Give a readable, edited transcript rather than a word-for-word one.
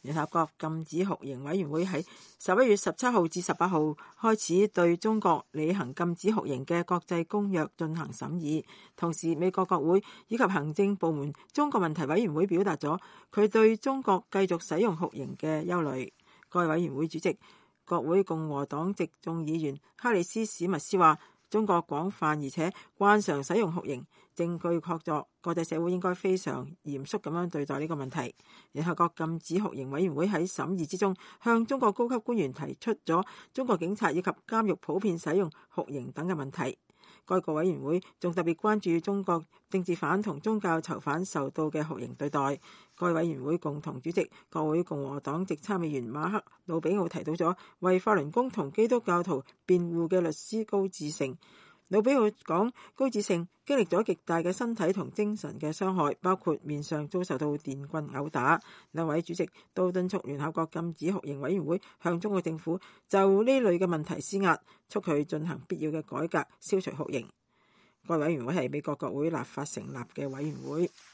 聯合國禁止酷刑委員會喺11月17號至18號開始對中國履行禁止酷刑嘅國際公約進行審議。同時，美國國會以及行政部門中國問題委員會表達咗佢對中國繼續使用酷刑嘅憂慮。該委員會主席、國會共和黨籍眾議員哈里斯史密斯話：中國廣泛而且慣常使用酷刑，證據確鑿，國際社會應該非常嚴肅咁樣對待呢個問題。聯合國禁止酷刑委員會喺審議之中，向中國高級官員提出咗中國警察以及監獄普遍使用酷刑等嘅問題。該個委員會仲特別關注中國政治犯同宗教囚犯受到嘅酷刑對待。該委員會共同主席、國會共和黨籍參議員馬克魯比奧提到咗為法輪功同基督教徒辯護嘅律師高志勝。魯比奧講，高志勝經歷咗極大嘅身體同精神嘅傷害，包括面上遭受到電棍毆打。兩位主席都敦促聯合國禁止酷刑委員會向中國政府就呢類嘅問題施壓，促佢進行必要嘅改革，消除酷刑。該委員會係美國國會立法成立嘅委員會。